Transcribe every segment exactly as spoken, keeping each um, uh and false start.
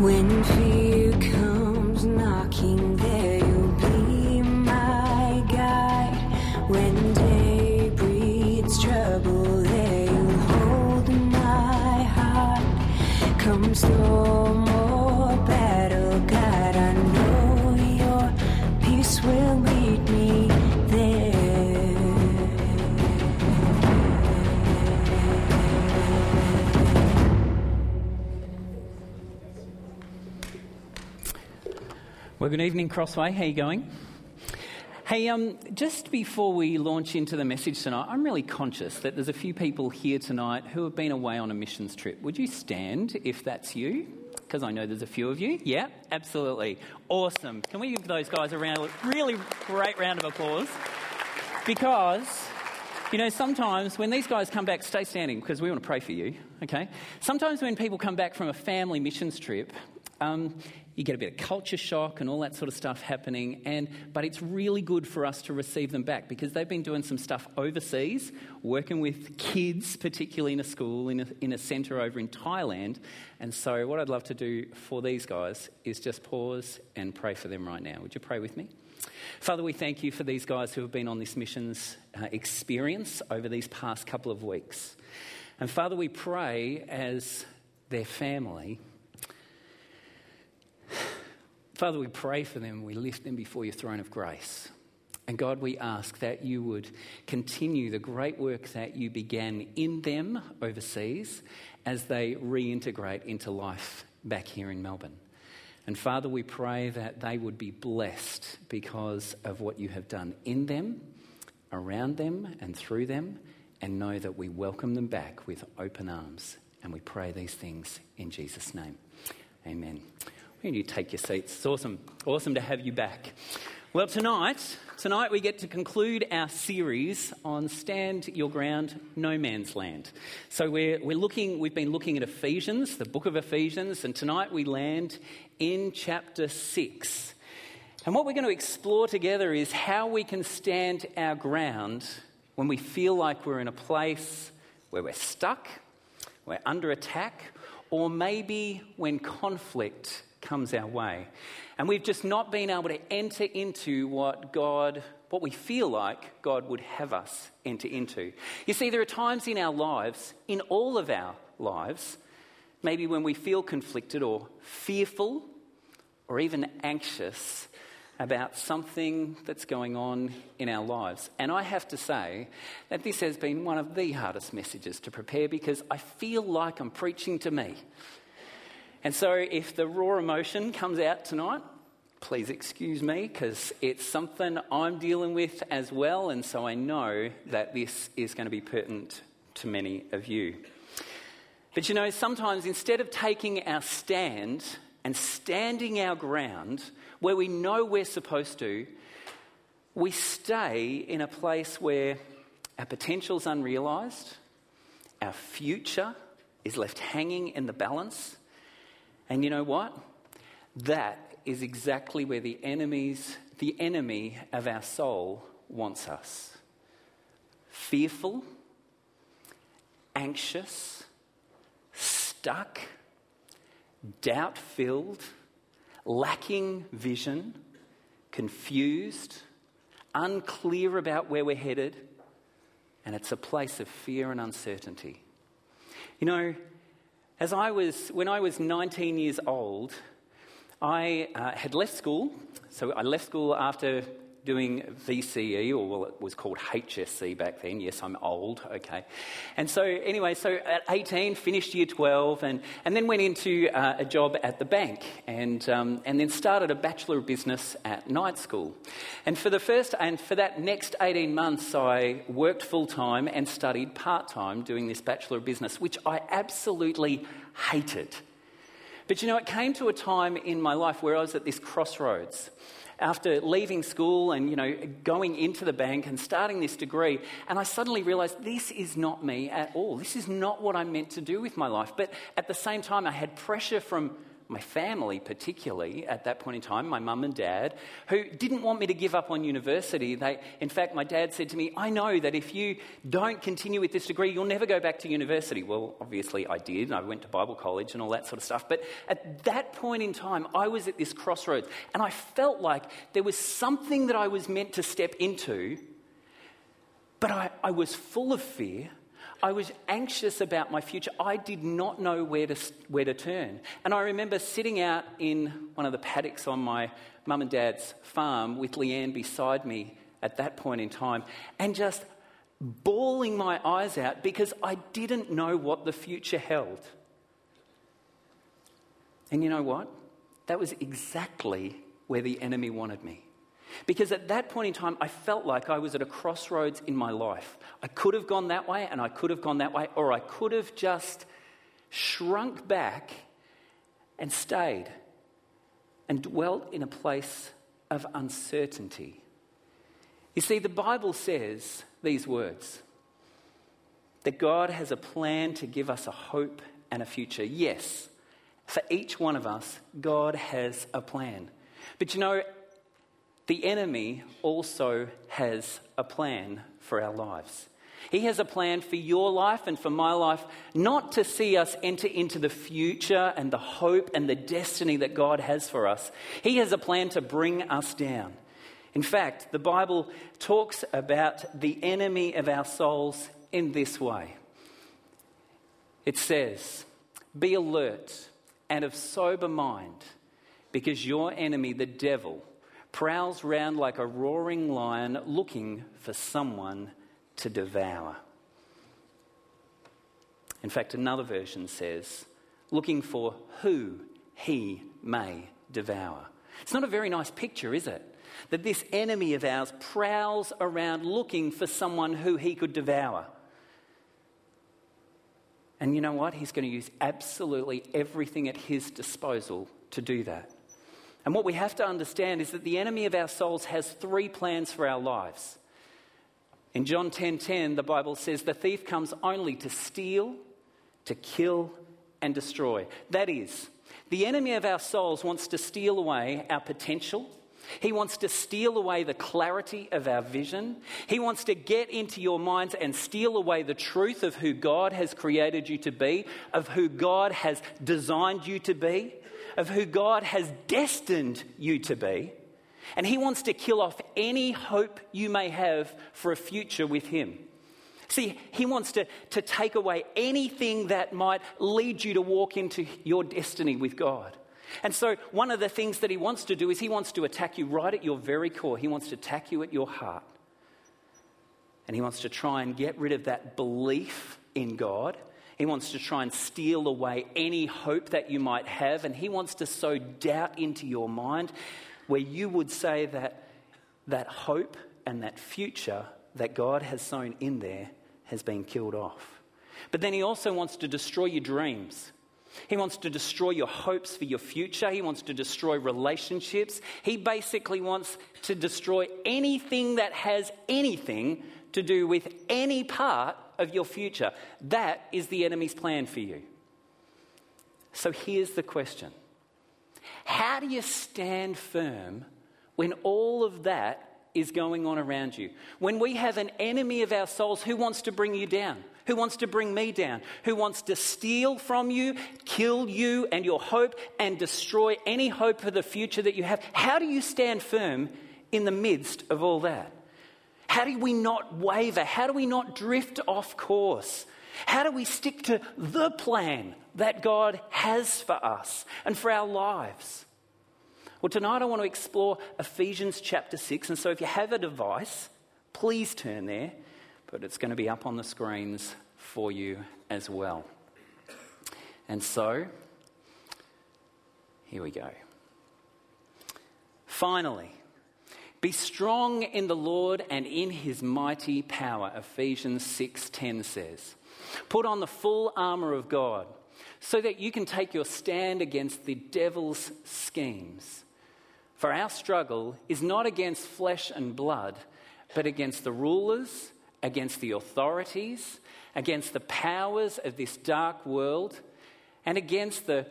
When fear comes knocking, there you'll be my guide. When day breeds trouble, there you'll hold my heart. Come storm or battle, God, I know your peace will lead me there. Well, good evening, Crossway. How you going? Hey, um, just before we launch into the message tonight, I'm really conscious that there's a few people here tonight who have been away on a missions trip. Would you stand if that's you? Because I know there's a few of you. Yeah, absolutely. Awesome. Can we give those guys a round, a really great round of applause? Because, you know, sometimes when these guys come back, stay standing because we want to pray for you, okay? Sometimes when people come back from a family missions trip, um, you get a bit of culture shock and all that sort of stuff happening, and but it's really good for us to receive them back because they've been doing some stuff overseas, working with kids, particularly in a school, in a, in a centre over in Thailand. And so what I'd love to do for these guys is just pause and pray for them right now. Would you pray with me? Father, we thank you for these guys who have been on this missions uh, experience over these past couple of weeks. And Father, we pray as their family. Father, we pray for them. We lift them before your throne of grace. And God, we ask that you would continue the great work that you began in them overseas as they reintegrate into life back here in Melbourne. And Father, we pray that they would be blessed because of what you have done in them, around them and through them, and know that we welcome them back with open arms. And we pray these things in Jesus' name. Amen. And you take your seats. It's awesome. Awesome to have you back. Well, tonight, tonight we get to conclude our series on Stand Your Ground, No Man's Land. So we're we're looking. We've been looking at Ephesians, the book of Ephesians, and tonight we land in chapter six. And what we're going to explore together is how we can stand our ground when we feel like we're in a place where we're stuck, we're under attack, or maybe when conflict comes our way. And we've just not been able to enter into what God, what we feel like God would have us enter into. You see, there are times in our lives, in all of our lives, maybe when we feel conflicted or fearful or even anxious about something that's going on in our lives. And I have to say that this has been one of the hardest messages to prepare because I feel like I'm preaching to me. And so if the raw emotion comes out tonight, please excuse me because it's something I'm dealing with as well, and so I know that this is going to be pertinent to many of you. But you know, sometimes instead of taking our stand and standing our ground where we know we're supposed to, we stay in a place where our potential's unrealised, our future is left hanging in the balance. And you know what? That is exactly where the enemies, the enemy of our soul wants us. Fearful, anxious, stuck, doubt-filled, lacking vision, confused, unclear about where we're headed, and it's a place of fear and uncertainty. You know, As I was, when I was nineteen years old, I uh, had left school. So I left school after doing V C E, or well, it was called H S C back then. Yes, I'm old, okay. And so anyway, so at eighteen, finished year twelve, and, and then went into uh, a job at the bank, and um, and then started a Bachelor of Business at night school. And for the first, and for that next eighteen months, I worked full-time and studied part-time doing this Bachelor of Business, which I absolutely hated. But you know, it came to a time in my life where I was at this crossroads. After leaving school and, you know, going into the bank and starting this degree, and I suddenly realised this is not me at all. This is not what I'm meant to do with my life. But at the same time, I had pressure from my family particularly at that point in time, my mum and dad, who didn't want me to give up on university. They, in fact, my dad said to me, I know that if you don't continue with this degree, you'll never go back to university. Well, obviously I did. I went to Bible college and all that sort of stuff. But at that point in time, I was at this crossroads, and I felt like there was something that I was meant to step into, but I, I was full of fear. I was anxious about my future. I did not know where to where to turn. And I remember sitting out in one of the paddocks on my mum and dad's farm with Leanne beside me at that point in time and just bawling my eyes out because I didn't know what the future held. And you know what? That was exactly where the enemy wanted me. Because at that point in time, I felt like I was at a crossroads in my life. I could have gone that way and I could have gone that way, or I could have just shrunk back and stayed and dwelt in a place of uncertainty. You see, the Bible says these words, that God has a plan to give us a hope and a future. Yes, for each one of us, God has a plan. But you know, the enemy also has a plan for our lives. He has a plan for your life and for my life, not to see us enter into the future and the hope and the destiny that God has for us. He has a plan to bring us down. In fact, the Bible talks about the enemy of our souls in this way. It says, "Be alert and of sober mind, because your enemy, the devil, prowls round like a roaring lion looking for someone to devour." In fact, another version says, looking for who he may devour. It's not a very nice picture, is it? That this enemy of ours prowls around looking for someone who he could devour. And you know what? He's going to use absolutely everything at his disposal to do that. And what we have to understand is that the enemy of our souls has three plans for our lives. In John ten ten, the Bible says the thief comes only to steal, to kill, and destroy. That is, the enemy of our souls wants to steal away our potential. He wants to steal away the clarity of our vision. He wants to get into your minds and steal away the truth of who God has created you to be, of who God has designed you to be, of who God has destined you to be. And he wants to kill off any hope you may have for a future with him. See, he wants to, to take away anything that might lead you to walk into your destiny with God. And so one of the things that he wants to do is he wants to attack you right at your very core. He wants to attack you at your heart. And he wants to try and get rid of that belief in God. He wants to try and steal away any hope that you might have, and he wants to sow doubt into your mind where you would say that that hope and that future that God has sown in there has been killed off. But then he also wants to destroy your dreams. He wants to destroy your hopes for your future. He wants to destroy relationships. He basically wants to destroy anything that has anything to do with any part of your future. That is the enemy's plan for you. So here's the question. How do you stand firm when all of that is going on around you? When we have an enemy of our souls who wants to bring you down, who wants to bring me down, who wants to steal from you, kill you and your hope, and destroy any hope for the future that you have. How do you stand firm in the midst of all that? How do we not waver? How do we not drift off course? How do we stick to the plan that God has for us and for our lives? Well, tonight I want to explore Ephesians chapter six. And so if you have a device, please turn there. But it's going to be up on the screens for you as well. And so, here we go. Finally, be strong in the Lord and in his mighty power, Ephesians six ten says. Put on the full armour of God so that you can take your stand against the devil's schemes. For our struggle is not against flesh and blood, but against the rulers, against the authorities, against the powers of this dark world, and against the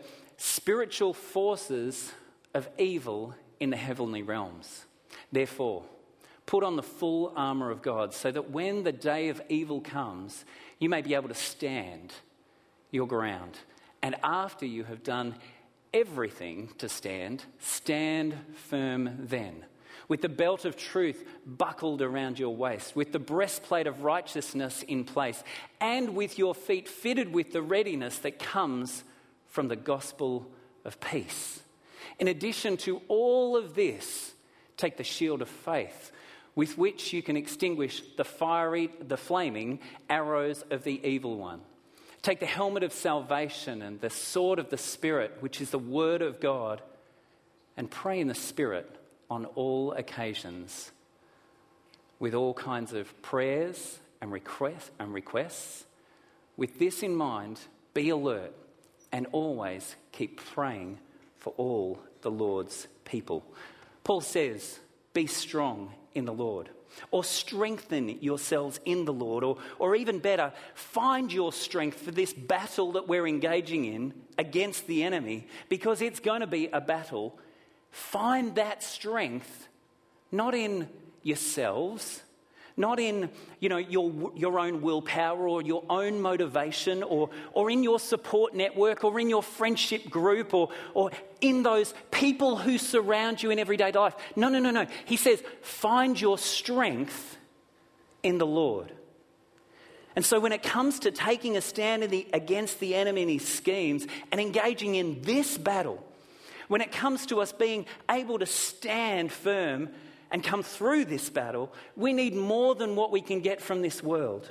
spiritual forces of evil in the heavenly realms. Therefore, put on the full armour of God so that when the day of evil comes, you may be able to stand your ground. And after you have done everything to stand, stand firm then, with the belt of truth buckled around your waist, with the breastplate of righteousness in place, and with your feet fitted with the readiness that comes from the gospel of peace. In addition to all of this, take the shield of faith, with which you can extinguish the fiery, the flaming arrows of the evil one. Take the helmet of salvation and the sword of the Spirit, which is the word of God, and pray in the Spirit on all occasions, with all kinds of prayers and requests, and requests. With this in mind, be alert and always keep praying for all the Lord's people. Paul says, be strong in the Lord, or strengthen yourselves in the Lord, or, or even better, find your strength for this battle that we're engaging in against the enemy, because it's going to be a battle. Find that strength not in yourselves, not in, you know, your your own willpower or your own motivation, or or in your support network, or in your friendship group, or or in those people who surround you in everyday life. No, no, no, no. He says, find your strength in the Lord. And so when it comes to taking a stand in the, against the enemy and his schemes and engaging in this battle, when it comes to us being able to stand firm and come through this battle, we need more than what we can get from this world.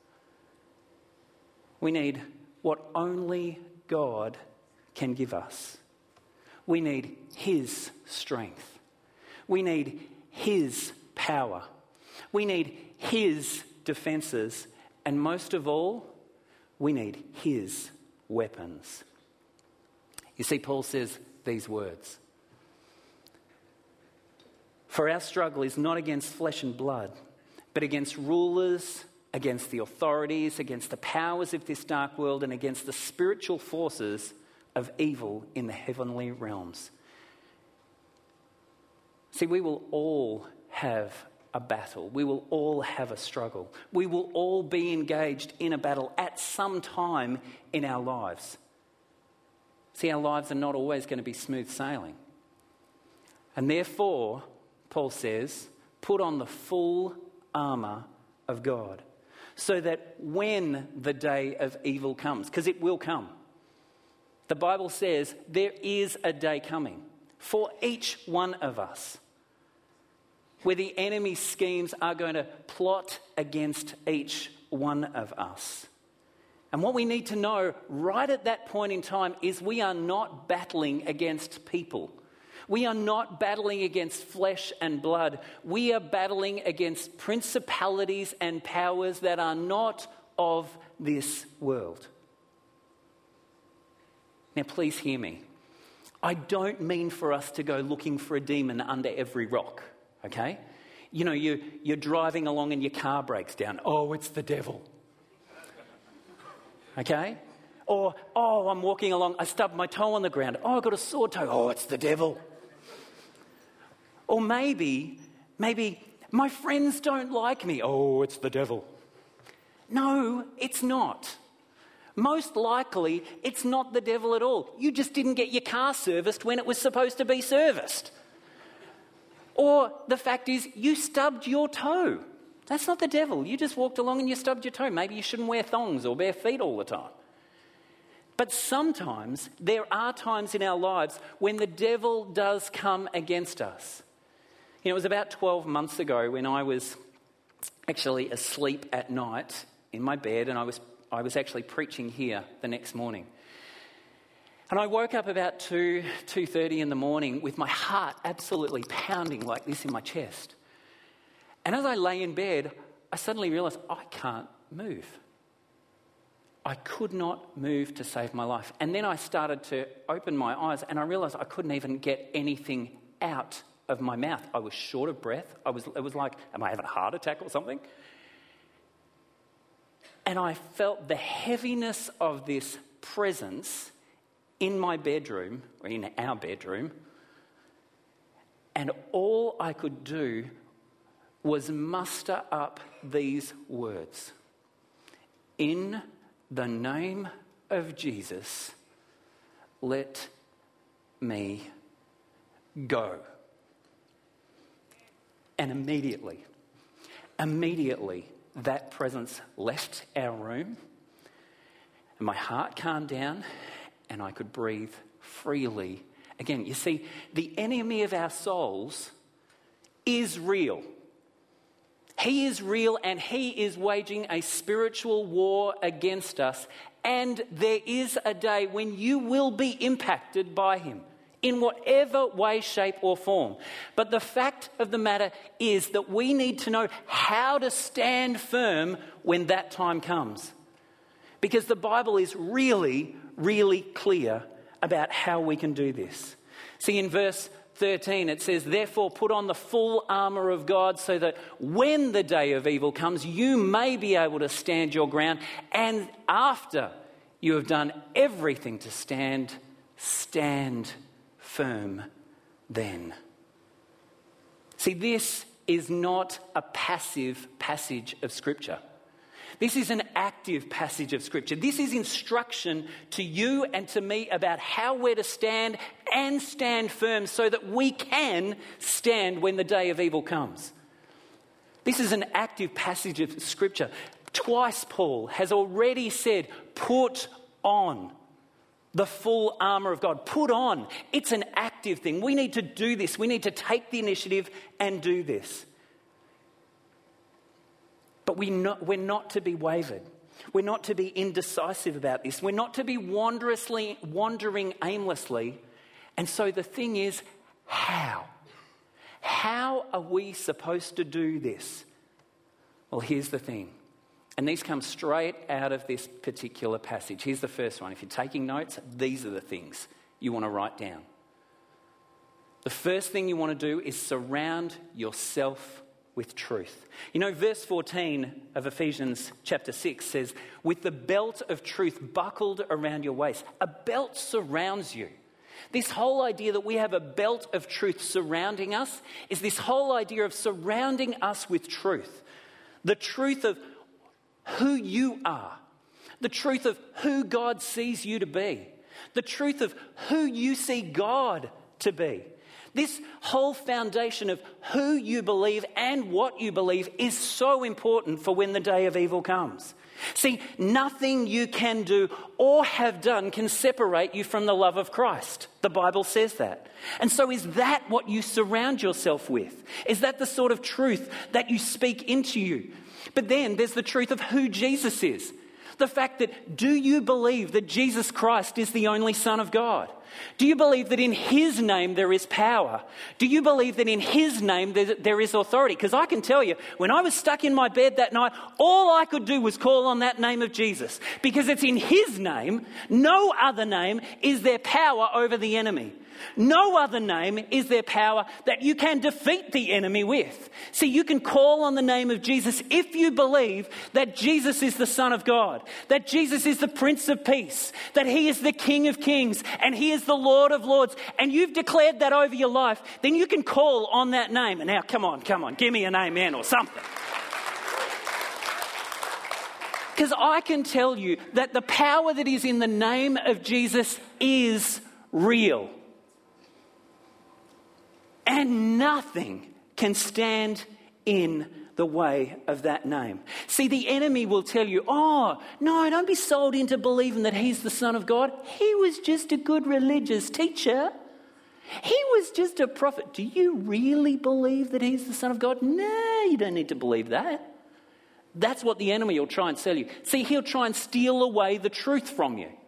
We need what only God can give us. We need his strength. We need his power. We need his defenses. And most of all, we need his weapons. You see, Paul says these words: for our struggle is not against flesh and blood, but against rulers, against the authorities, against the powers of this dark world, and against the spiritual forces of evil in the heavenly realms. See, we will all have a battle. We will all have a struggle. We will all be engaged in a battle at some time in our lives. See, our lives are not always going to be smooth sailing. And therefore, Paul says, put on the full armour of God, so that when the day of evil comes, because it will come. The Bible says there is a day coming for each one of us where the enemy's schemes are going to plot against each one of us. And what we need to know right at that point in time is we are not battling against people. We are not battling against flesh and blood. We are battling against principalities and powers that are not of this world. Now, please hear me. I don't mean for us to go looking for a demon under every rock, okay? You know, you, you're driving along and your car breaks down. Oh, it's the devil. Okay? Or, oh, I'm walking along, I stubbed my toe on the ground. Oh, I've got a sore toe. Oh, it's the devil. Or maybe, maybe my friends don't like me. Oh, it's the devil. No, it's not. Most likely, it's not the devil at all. You just didn't get your car serviced when it was supposed to be serviced. Or the fact is, you stubbed your toe. That's not the devil. You just walked along and you stubbed your toe. Maybe you shouldn't wear thongs or bare feet all the time. But sometimes, there are times in our lives when the devil does come against us. You know, it was about twelve months ago when I was actually asleep at night in my bed, and I was I was actually preaching here the next morning. And I woke up about two, two thirty in the morning with my heart absolutely pounding like this in my chest. And as I lay in bed, I suddenly realised I can't move. I could not move to save my life. And then I started to open my eyes and I realised I couldn't even get anything out of my mouth. I was short of breath. I was, it was like, am I having a heart attack or something? And I felt the heaviness of this presence in my bedroom, or in our bedroom, and all I could do was muster up these words. In the name of Jesus, let me go. And immediately, immediately, that presence left our room, and my heart calmed down, and I could breathe freely again. You see, the enemy of our souls is real. He is real, and he is waging a spiritual war against us. And there is a day when you will be impacted by him in whatever way, shape, or form. But the fact of the matter is that we need to know how to stand firm when that time comes. Because the Bible is really, really clear about how we can do this. See, in verse thirteen, it says, therefore put on the full armour of God so that when the day of evil comes, you may be able to stand your ground. And after you have done everything to stand, stand firm then. See, this is not a passive passage of Scripture. This is an active passage of Scripture. This is instruction to you and to me about how we're to stand and stand firm so that we can stand when the day of evil comes. This is an active passage of Scripture. Twice Paul has already said, put on the full armour of God. Put on. It's an active thing. We need to do this. We need to take the initiative and do this. But we not, we're not to be wavered. We're not to be indecisive about this. We're not to be wanderously, wandering aimlessly. And so the thing is, how? How are we supposed to do this? Well, here's the thing. And these come straight out of this particular passage. Here's the first one. If you're taking notes, these are the things you want to write down. The first thing you want to do is surround yourself with truth. You know, verse fourteen of Ephesians chapter six says, with the belt of truth buckled around your waist. A belt surrounds you. This whole idea that we have a belt of truth surrounding us is this whole idea of surrounding us with truth. The truth of who you are. The truth of who God sees you to be. The truth of who you see God to be. This whole foundation of who you believe and what you believe is so important for when the day of evil comes. See, nothing you can do or have done can separate you from the love of Christ. The Bible says that. And so is that what you surround yourself with? Is that the sort of truth that you speak into you? But then there's the truth of who Jesus is. The fact that, do you believe that Jesus Christ is the only Son of God? Do you believe that in his name there is power? Do you believe that in his name there is authority? Because I can tell you, when I was stuck in my bed that night, all I could do was call on that name of Jesus. Because it's in his name, no other name, is there power over the enemy. No other name is there power that you can defeat the enemy with. See, you can call on the name of Jesus if you believe that Jesus is the Son of God, that Jesus is the Prince of Peace, that he is the King of Kings, and he is the Lord of Lords, and you've declared that over your life, then you can call on that name. And now, come on, come on, give me an amen or something. Because I can tell you that the power that is in the name of Jesus is real. And nothing can stand in the way of that name. See, the enemy will tell you, oh, no, don't be sold into believing that he's the Son of God. He was just a good religious teacher. He was just a prophet. Do you really believe that he's the Son of God? No, you don't need to believe that. That's what the enemy will try and sell you. See, he'll try and steal away the truth from you.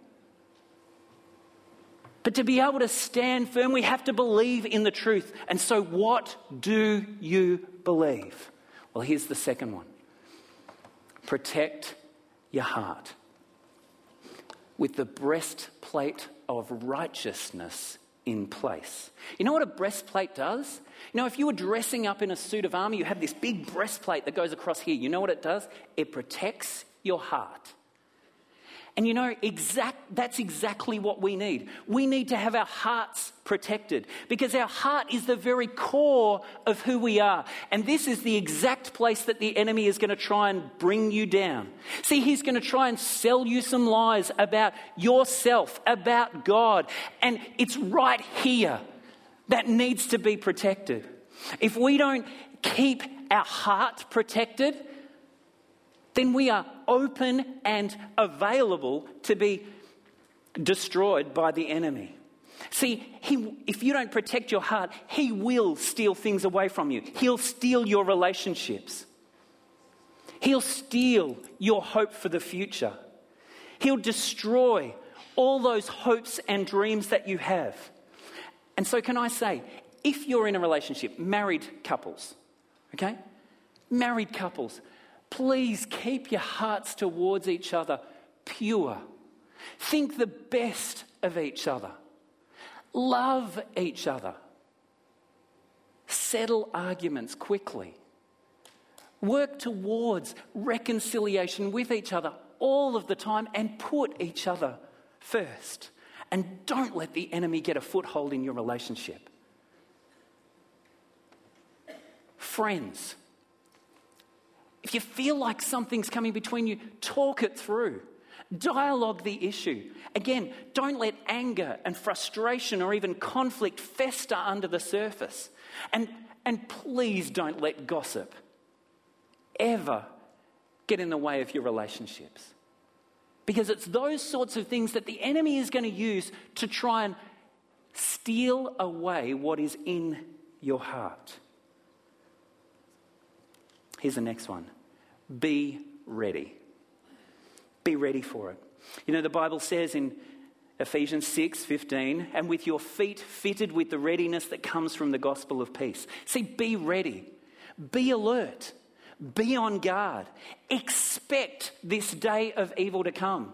But to be able to stand firm, we have to believe in the truth. And so what do you believe? Well, here's the second one. Protect your heart with the breastplate of righteousness in place. You know what a breastplate does? You know, if you were dressing up in a suit of armour, you have this big breastplate that goes across here. You know what it does? It protects your heart. And you know, exact, that's exactly what we need. We need to have our hearts protected because our heart is the very core of who we are. And this is the exact place that the enemy is going to try and bring you down. See, he's going to try and sell you some lies about yourself, about God. And it's right here that needs to be protected. If we don't keep our heart protected, then we are open and available to be destroyed by the enemy. See, he, if you don't protect your heart, he will steal things away from you. He'll steal your relationships. He'll steal your hope for the future. He'll destroy all those hopes and dreams that you have. And so can I say, if you're in a relationship, married couples, okay? Married couples, please keep your hearts towards each other pure. Think the best of each other. Love each other. Settle arguments quickly. Work towards reconciliation with each other all of the time and put each other first. And don't let the enemy get a foothold in your relationship. Friends, if you feel like something's coming between you, talk it through. Dialogue the issue. Again, don't let anger and frustration or even conflict fester under the surface. And, and please don't let gossip ever get in the way of your relationships. Because it's those sorts of things that the enemy is going to use to try and steal away what is in your heart. Here's the next one. Be ready. Be ready for it. You know, the Bible says in Ephesians six fifteen, and with your feet fitted with the readiness that comes from the gospel of peace. See, be ready. Be alert. Be on guard. Expect this day of evil to come.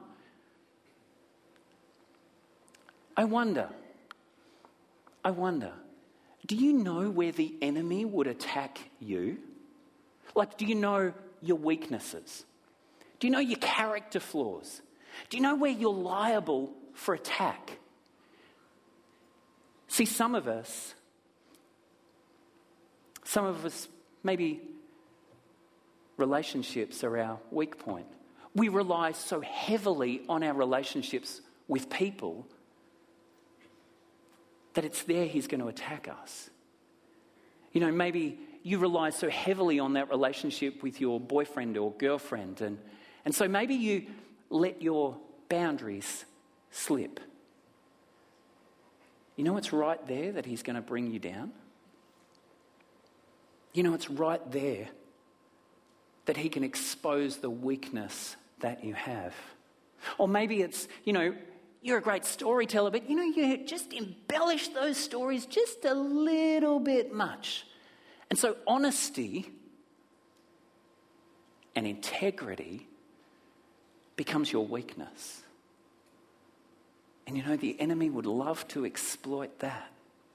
I wonder, I wonder, do you know where the enemy would attack you? Like, do you know your weaknesses? Do you know your character flaws? Do you know where you're liable for attack? See, some of us, some of us, maybe relationships are our weak point. We rely so heavily on our relationships with people that it's there he's going to attack us. You know, maybe you rely so heavily on that relationship with your boyfriend or girlfriend, and, and so maybe you let your boundaries slip. You know it's right there that he's going to bring you down? You know it's right there that he can expose the weakness that you have. Or maybe it's, you know, you're a great storyteller, but you know, you just embellish those stories just a little bit much. And so honesty and integrity becomes your weakness. And you know, the enemy would love to exploit that.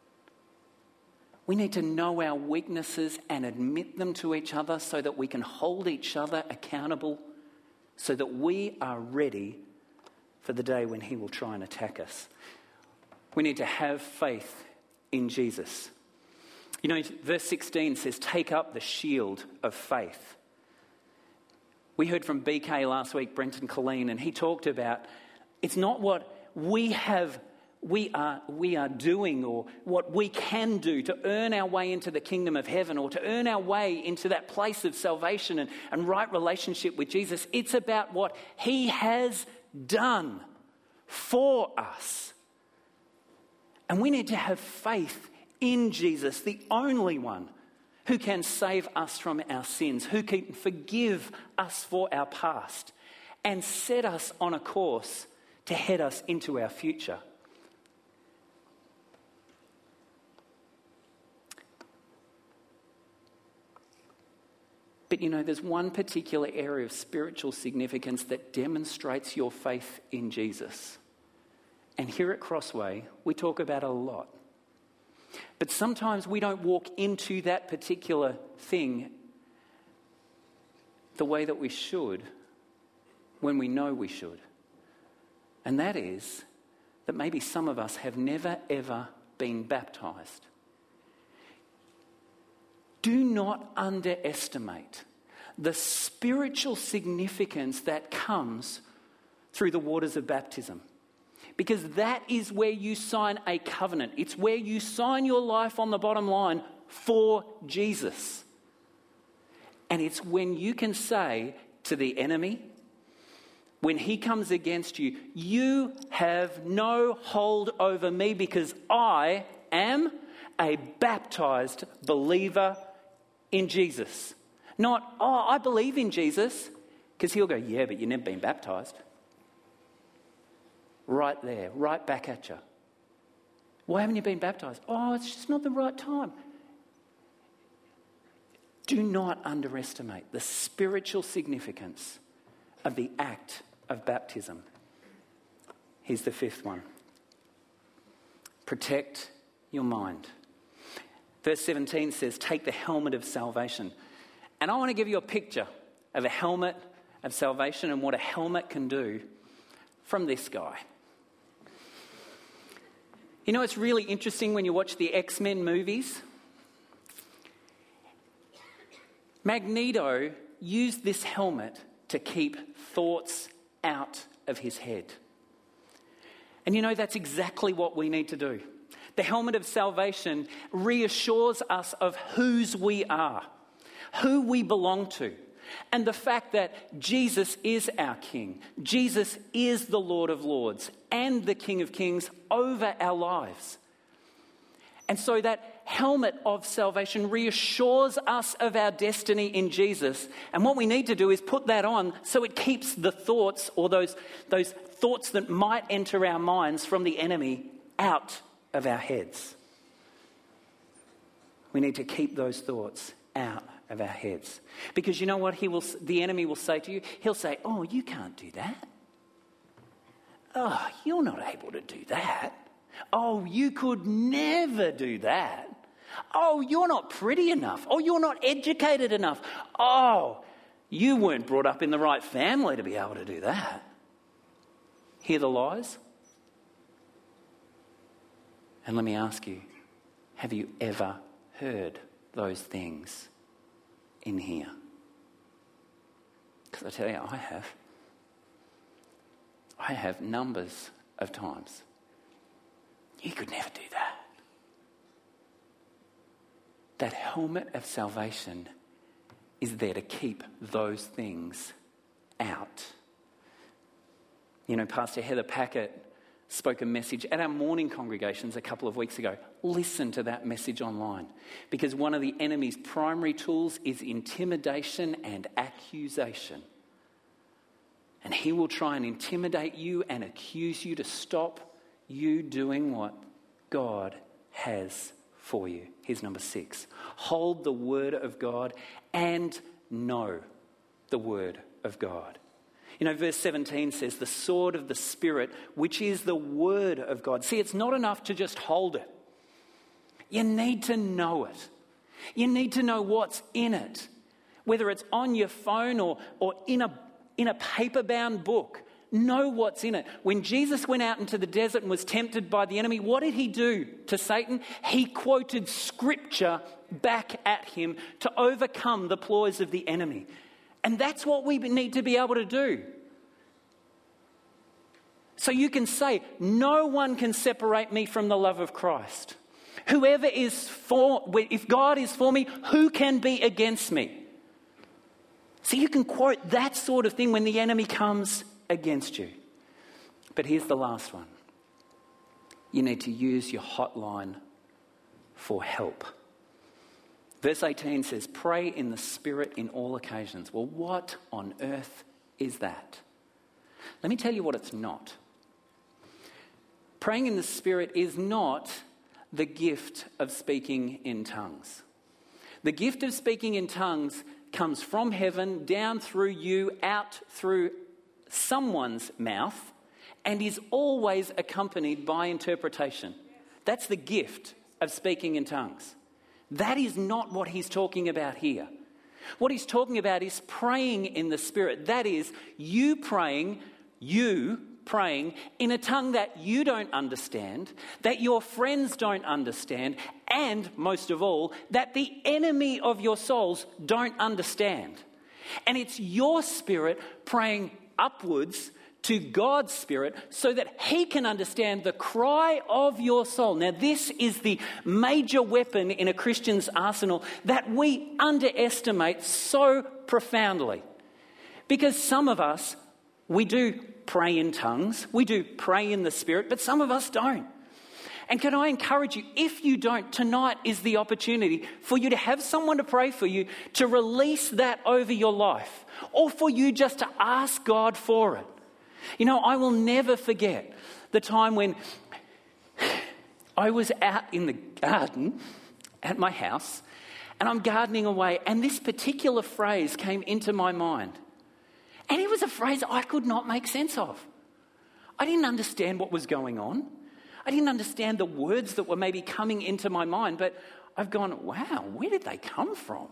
We need to know our weaknesses and admit them to each other so that we can hold each other accountable, so that we are ready for the day when he will try and attack us. We need to have faith in Jesus. You know, verse sixteen says, take up the shield of faith. We heard from B K last week, Brenton Colleen, and he talked about it's not what we have, we are, we are doing or what we can do to earn our way into the kingdom of heaven or to earn our way into that place of salvation and, and right relationship with Jesus. It's about what he has done for us. And we need to have faith in Jesus, the only one who can save us from our sins, who can forgive us for our past and set us on a course to head us into our future. But you know, there's one particular area of spiritual significance that demonstrates your faith in Jesus. And here at Crossway, we talk about it a lot. But sometimes we don't walk into that particular thing the way that we should when we know we should. And that is that maybe some of us have never ever been baptized. Do not underestimate the spiritual significance that comes through the waters of baptism. Because that is where you sign a covenant. It's where you sign your life on the bottom line for Jesus. And it's when you can say to the enemy, when he comes against you, you have no hold over me because I am a baptized believer in Jesus. Not, oh, I believe in Jesus, because he'll go, yeah, but you've never been baptized. Right there, right back at you. Why haven't you been baptized? Oh, it's just not the right time. Do not underestimate the spiritual significance of the act of baptism. Here's the fifth one. Protect your mind. Verse seventeen says, take the helmet of salvation. And I want to give you a picture of a helmet of salvation and what a helmet can do from this guy. You know, it's really interesting when you watch the X-Men movies. Magneto used this helmet to keep thoughts out of his head. And you know, that's exactly what we need to do. The helmet of salvation reassures us of whose we are, who we belong to, and the fact that Jesus is our King. Jesus is the Lord of Lords and the King of Kings over our lives. And so that helmet of salvation reassures us of our destiny in Jesus. And what we need to do is put that on so it keeps the thoughts or those, those thoughts that might enter our minds from the enemy out of our heads. We need to keep those thoughts out of our heads. Because you know what he will, the enemy will say to you? He'll say, oh, you can't do that. Oh, you're not able to do that. Oh, you could never do that. Oh, you're not pretty enough. Oh, you're not educated enough. Oh, you weren't brought up in the right family to be able to do that. Hear the lies? And let me ask you, have you ever heard those things in here? Because I tell you, I have. I have numbers of times. You could never do that. That helmet of salvation is there to keep those things out. You know, Pastor Heather Packett spoke a message at our morning congregations a couple of weeks ago. Listen to that message online, because one of the enemy's primary tools is intimidation and accusation. And he will try and intimidate you and accuse you to stop you doing what God has for you. Here's number six. Hold the word of God and know the word of God. You know, verse seventeen says, the sword of the Spirit, which is the word of God. See, it's not enough to just hold it. You need to know it. You need to know what's in it. Whether it's on your phone or, or in a, in a paper-bound book. Know what's in it. When Jesus went out into the desert and was tempted by the enemy, what did he do to Satan? He quoted scripture back at him to overcome the ploys of the enemy. And that's what we need to be able to do. So you can say, no one can separate me from the love of Christ. Whoever is for, if God is for me, who can be against me? So you can quote that sort of thing when the enemy comes against you. But here's the last one. You need to use your hotline for help. Verse eighteen says, pray in the Spirit in all occasions. Well, what on earth is that? Let me tell you what it's not. Praying in the Spirit is not the gift of speaking in tongues. The gift of speaking in tongues comes from heaven, down through you, out through someone's mouth, and is always accompanied by interpretation. That's the gift of speaking in tongues. That is not what he's talking about here. What he's talking about is praying in the Spirit. That is, you praying, you praying in a tongue that you don't understand, that your friends don't understand, and most of all, that the enemy of your souls don't understand. And it's your spirit praying upwards to God's Spirit so that He can understand the cry of your soul. Now, this is the major weapon in a Christian's arsenal that we underestimate so profoundly. Because some of us, we do pray in tongues, we do pray in the Spirit, but some of us don't. And can I encourage you, if you don't, tonight is the opportunity for you to have someone to pray for you, to release that over your life, or for you just to ask God for it. You know, I will never forget the time when I was out in the garden at my house and I'm gardening away, and this particular phrase came into my mind. And it was a phrase I could not make sense of. I didn't understand what was going on. I didn't understand the words that were maybe coming into my mind, but I've gone, wow, where did they come from?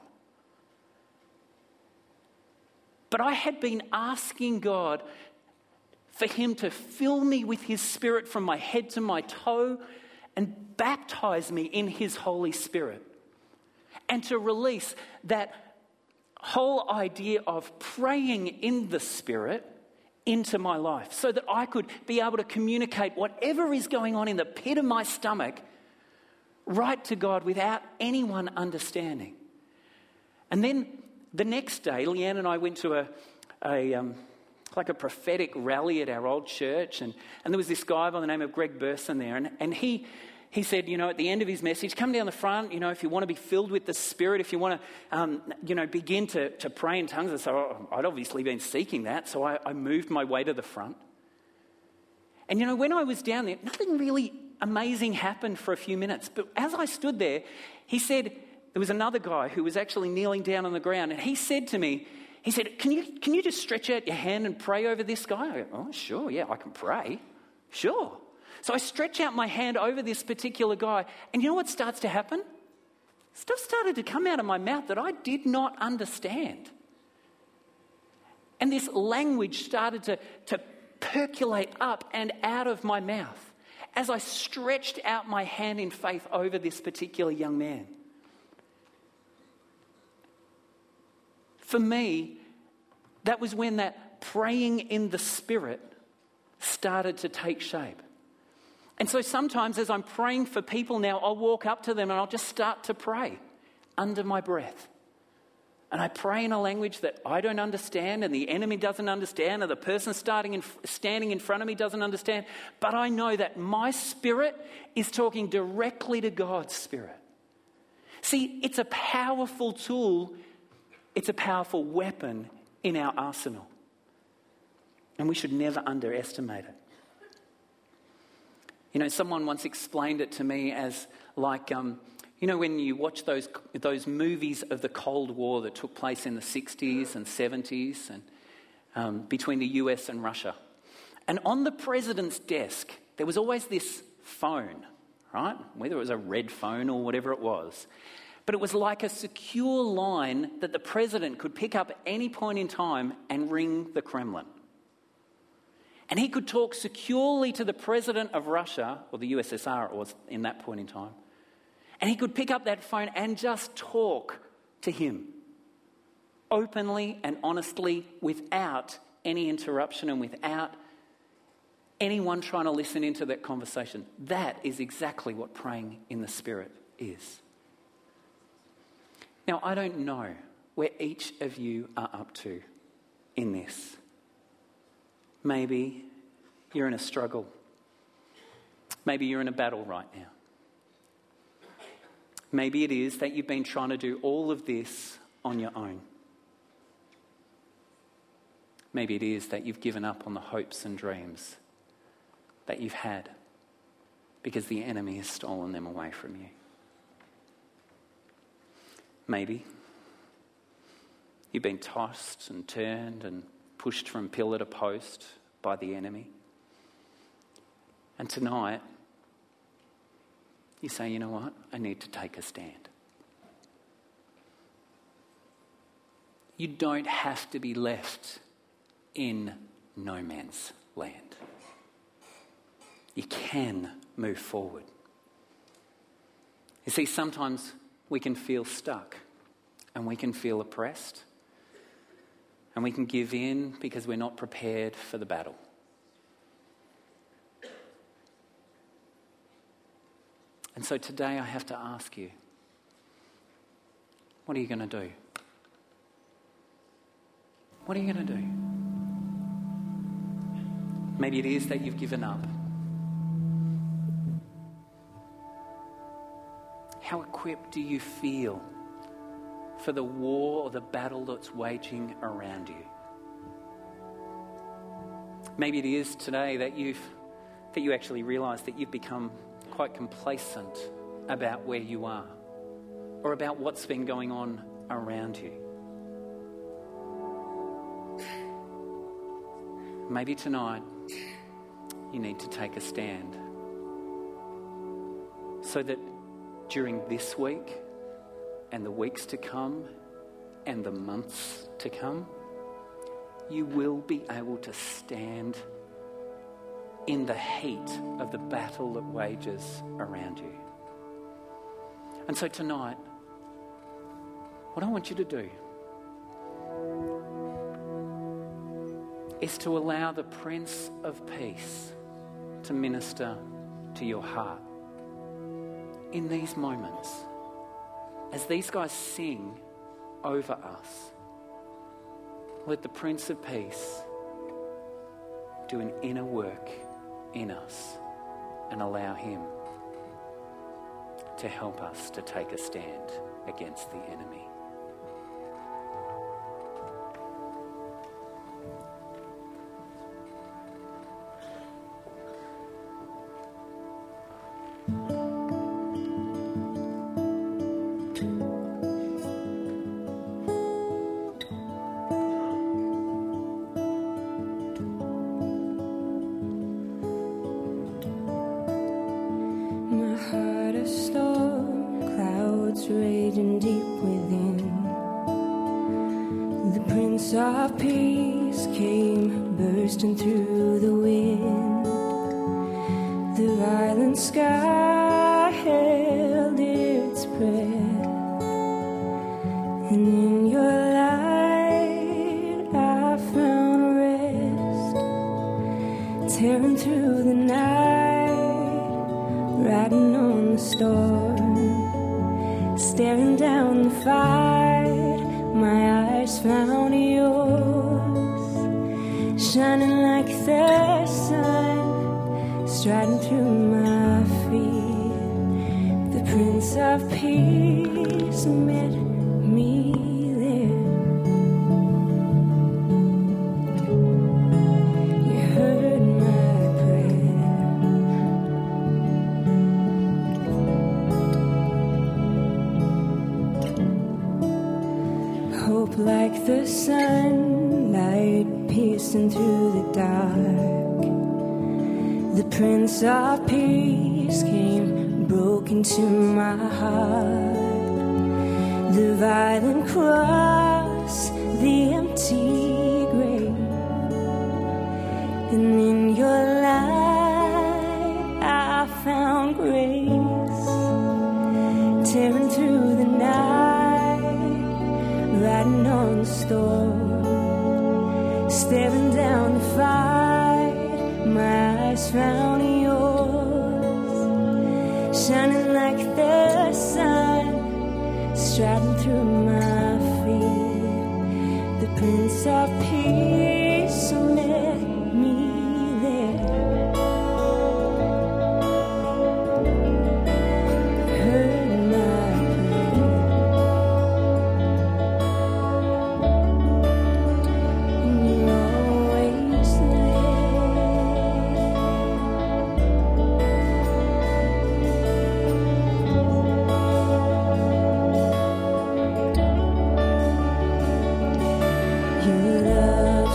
But I had been asking God for Him to fill me with His Spirit from my head to my toe and baptize me in His Holy Spirit. And to release that whole idea of praying in the Spirit into my life so that I could be able to communicate whatever is going on in the pit of my stomach right to God without anyone understanding. And then the next day, Leanne and I went to a... a um, like a prophetic rally at our old church, and, and there was this guy by the name of Greg Burson there, and, and he he said, you know, at the end of his message, come down the front, you know, if you want to be filled with the Spirit, if you want to, um, you know, begin to, to pray in tongues. And so oh, I'd obviously been seeking that, so I, I moved my way to the front. And, you know, when I was down there, nothing really amazing happened for a few minutes, but as I stood there, he said, there was another guy who was actually kneeling down on the ground, and he said to me, He said, can you can you just stretch out your hand and pray over this guy? I go, oh, sure, yeah, I can pray. Sure. So I stretch out my hand over this particular guy, and you know what starts to happen? Stuff started to come out of my mouth that I did not understand. And this language started to, to percolate up and out of my mouth as I stretched out my hand in faith over this particular young man. For me, that was when that praying in the Spirit started to take shape. And so sometimes as I'm praying for people now, I'll walk up to them and I'll just start to pray under my breath. And I pray in a language that I don't understand and the enemy doesn't understand, or the person starting in, standing in front of me doesn't understand. But I know that my spirit is talking directly to God's Spirit. See, it's a powerful tool. It's a powerful weapon in our arsenal. And we should never underestimate it. You know, someone once explained it to me as like, um, you know, when you watch those those movies of the Cold War that took place in the sixties and seventies and um, between the U S and Russia. And on the president's desk, there was always this phone, right? Whether it was a red phone or whatever it was. But it was like a secure line that the president could pick up at any point in time and ring the Kremlin. And he could talk securely to the president of Russia, or the U S S R it was in that point in time. And he could pick up that phone and just talk to him openly and honestly without any interruption and without anyone trying to listen into that conversation. That is exactly what praying in the Spirit is. Now, I don't know where each of you are up to in this. Maybe you're in a struggle. Maybe you're in a battle right now. Maybe it is that you've been trying to do all of this on your own. Maybe it is that you've given up on the hopes and dreams that you've had because the enemy has stolen them away from you. Maybe you've been tossed and turned and pushed from pillar to post by the enemy. And tonight, you say, you know what? I need to take a stand. You don't have to be left in no man's land. you can move forward. You see, sometimes we can feel stuck and we can feel oppressed and we can give in because we're not prepared for the battle. And so today I have to ask you, what are you going to do? What are you going to do? Maybe it is that you've given up. How equipped do you feel for the war or the battle that's waging around you? Maybe it is today that you've that you actually realise that you've become quite complacent about where you are or about what's been going on around you. Maybe tonight you need to take a stand so that during this week and the weeks to come and the months to come, you will be able to stand in the heat of the battle that wages around you. And so tonight, what I want you to do is to allow the Prince of Peace to minister to your heart. In these moments, as these guys sing over us, let the Prince of Peace do an inner work in us and allow him to help us to take a stand against the enemy. Raging deep within, the Prince of Peace came bursting through the wind. The violent sky held its breath, and in your light I found rest, tearing through the night, riding on the storm. Staring down the fight, my eyes found yours, shining like the sun, striding through my feet. The Prince of Peace met me there. You heard my prayer. Hope like the sunlight piercing through the dark. The Prince of Peace came, broke into my heart. The violent cross, the empty grave, and in your light I found grace, tearing through the night, riding on the storm, staring down the fight, my eyes found yours, shining like the sun, striding through my feet. The Prince of Peace met me there. Heard my prayer, and you're always there. Your love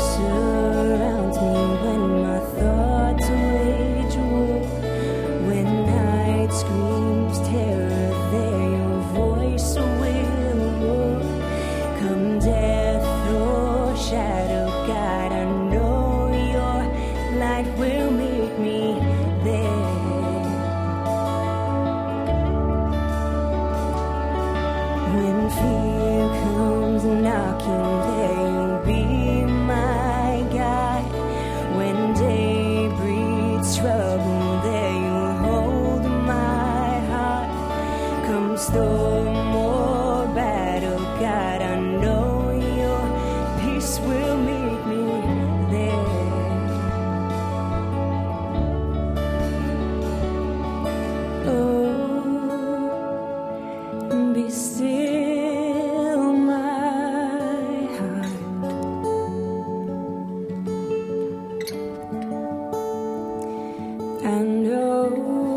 And oh,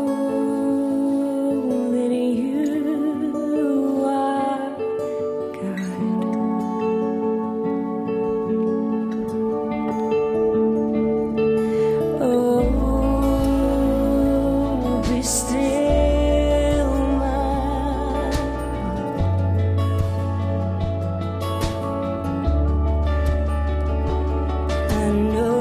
that you are God. Oh, be still my heart. And oh,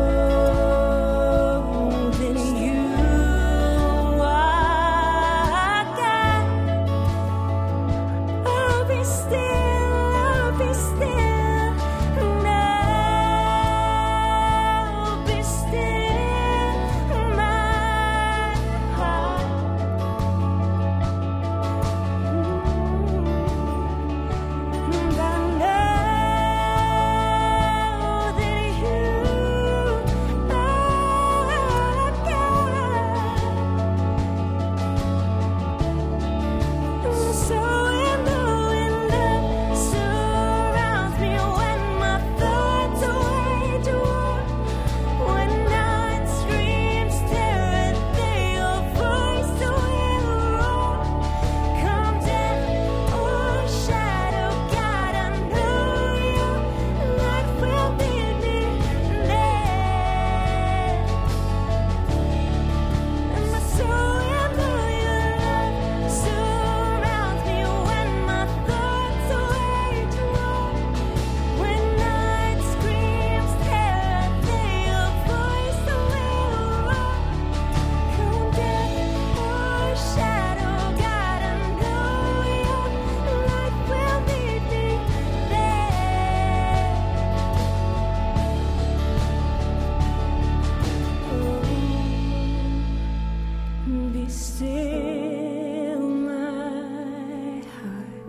be still my heart.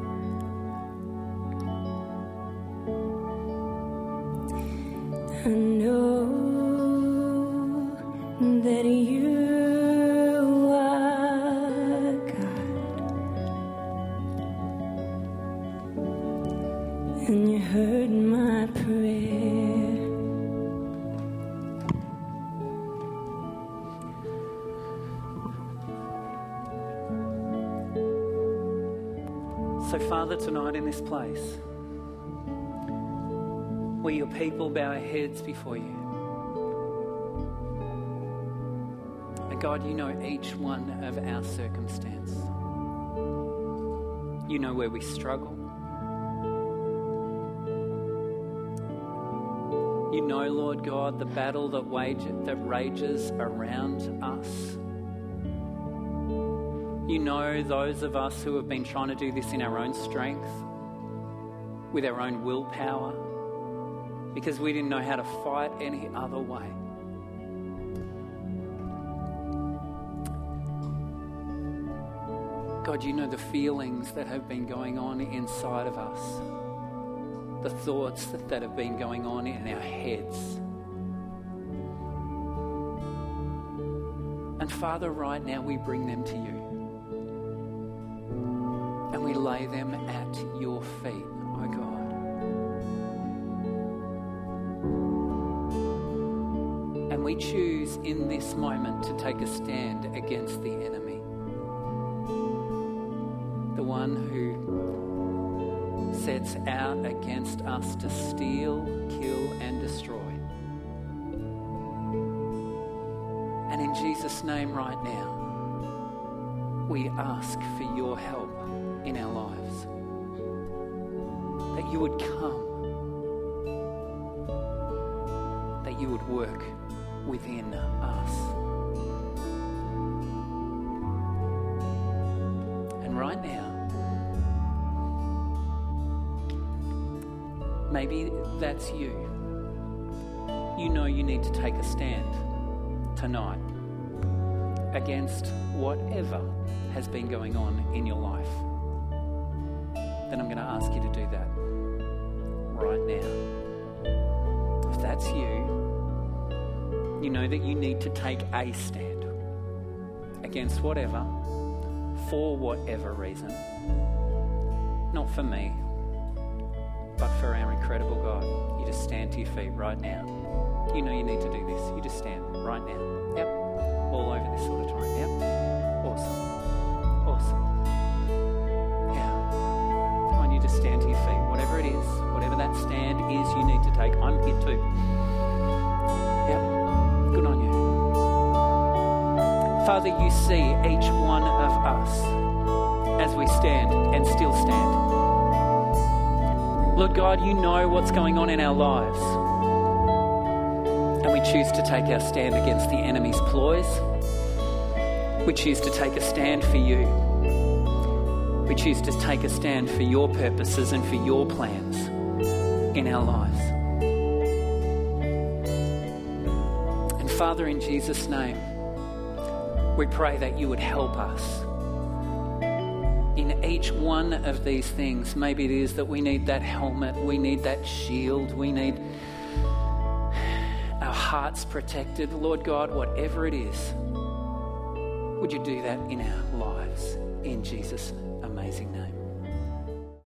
I know that you are God, and you heard my prayer. So, Father, tonight in this place, we, your people, bow our heads before you. And God, you know each one of our circumstance. You know where we struggle. You know, Lord God, the battle that, wage, that rages around us. You know those of us who have been trying to do this in our own strength, with our own willpower, because we didn't know how to fight any other way. God, you know the feelings that have been going on inside of us, the thoughts that, that have been going on in our heads. And Father, right now we bring them to you. And we lay them at your feet, oh God. And we choose in this moment to take a stand against the enemy. The one who sets out against us to steal, kill, and destroy. And in Jesus' name right now, we ask for your help in our lives. That you would come. That you would work within us. And right now, maybe that's you. You know you need to take a stand tonight against whatever has been going on in your life. Then I'm going to ask you to do that right now. If that's you, you know that you need to take a stand against whatever, for whatever reason. Not for me, but for our incredible God. You just stand to your feet right now. You know you need to do this. You just stand right now. Yep. all over this auditorium. Yeah? Awesome. Awesome. Yeah. I want you to stand to your feet. Whatever it is, whatever that stand is you need to take. I'm here too. Yeah. Good on you. Father, you see each one of us as we stand and still stand. Lord God, you know what's going on in our lives. And we choose to take our stand against the enemy's ploys. We choose to take a stand for you. We choose to take a stand for your purposes and for your plans in our lives. And Father, in Jesus' name, we pray that you would help us in each one of these things. Maybe it is that we need that helmet, we need that shield, we need our hearts protected. Lord God, whatever it is, would you do that in our lives? In Jesus' amazing name.